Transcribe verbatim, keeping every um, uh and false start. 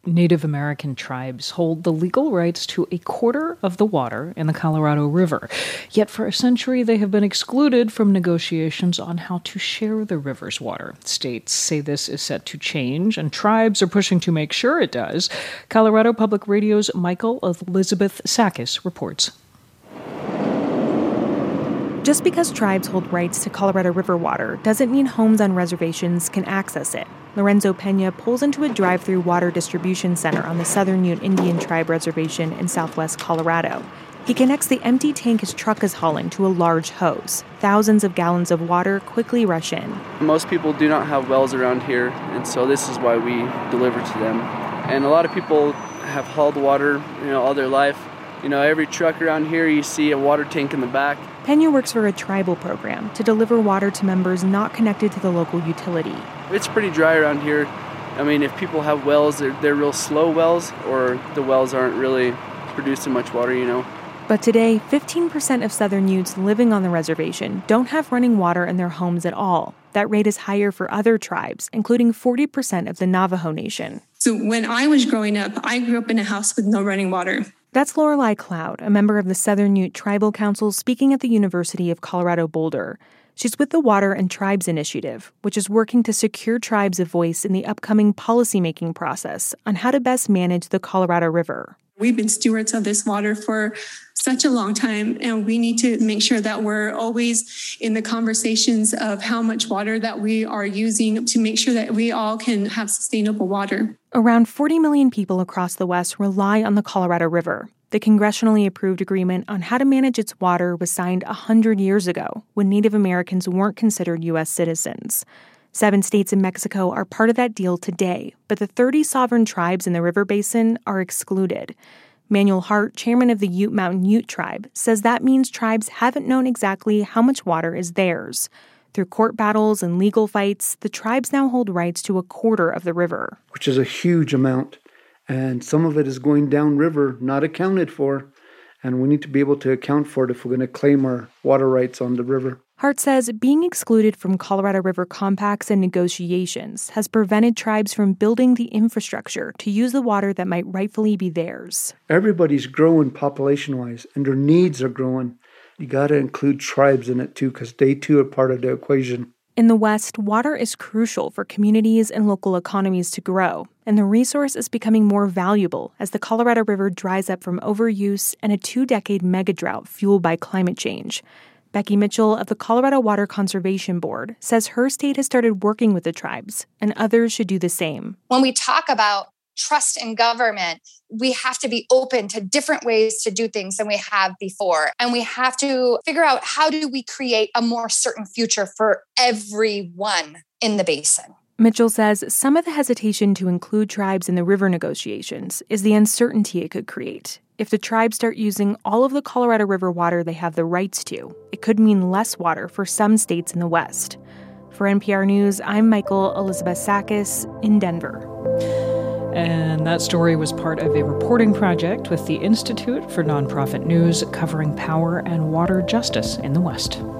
Native American tribes hold the legal rights to a quarter of the water in the Colorado River. Yet for a century, they have been excluded from negotiations on how to share the river's water. States say this is set to change, and tribes are pushing to make sure it does. Colorado Public Radio's Michael Elizabeth Sakis reports. Just because tribes hold rights to Colorado River water doesn't mean homes on reservations can access it. Lorenzo Pena pulls into a drive-through water distribution center on the Southern Ute Indian Tribe Reservation in southwest Colorado. He connects the empty tank his truck is hauling to a large hose. Thousands of gallons of water quickly rush in. Most people do not have wells around here, and so this is why we deliver to them. And a lot of people have hauled water, you know, all their life. You know, every truck around here, you see a water tank in the back. Pena works for a tribal program to deliver water to members not connected to the local utility. It's pretty dry around here. I mean, if people have wells, they're, they're real slow wells, or the wells aren't really producing much water, you know. But today, fifteen percent of Southern Utes living on the reservation don't have running water in their homes at all. That rate is higher for other tribes, including forty percent of the Navajo Nation. So when I was growing up, I grew up in a house with no running water. That's Lorelei Cloud, a member of the Southern Ute Tribal Council speaking at the University of Colorado Boulder. She's with the Water and Tribes Initiative, which is working to secure tribes a voice in the upcoming policymaking process on how to best manage the Colorado River. We've been stewards of this water for such a long time, and we need to make sure that we're always in the conversations of how much water that we are using to make sure that we all can have sustainable water. Around forty million people across the West rely on the Colorado River. The congressionally approved agreement on how to manage its water was signed one hundred years ago when Native Americans weren't considered U S citizens. Seven states in Mexico are part of that deal today, but the thirty sovereign tribes in the river basin are excluded. Manuel Hart, chairman of the Ute Mountain Ute Tribe, says that means tribes haven't known exactly how much water is theirs. Through court battles and legal fights, the tribes now hold rights to a quarter of the river. Which is a huge amount, and some of it is going downriver, not accounted for, and we need to be able to account for it if we're going to claim our water rights on the river. Hart says being excluded from Colorado River compacts and negotiations has prevented tribes from building the infrastructure to use the water that might rightfully be theirs. Everybody's growing population-wise, and their needs are growing. You got to include tribes in it, too, because they, too, are part of the equation. In the West, water is crucial for communities and local economies to grow, and the resource is becoming more valuable as the Colorado River dries up from overuse and a two-decade megadrought fueled by climate change. Becky Mitchell of the Colorado Water Conservation Board says her state has started working with the tribes, and others should do the same. When we talk about trust in government, we have to be open to different ways to do things than we have before. And we have to figure out how do we create a more certain future for everyone in the basin. Mitchell says some of the hesitation to include tribes in the river negotiations is the uncertainty it could create. If the tribes start using all of the Colorado River water they have the rights to, it could mean less water for some states in the West. For N P R News, I'm Michael Elizabeth Sakis in Denver. And that story was part of a reporting project with the Institute for Nonprofit News covering power and water justice in the West.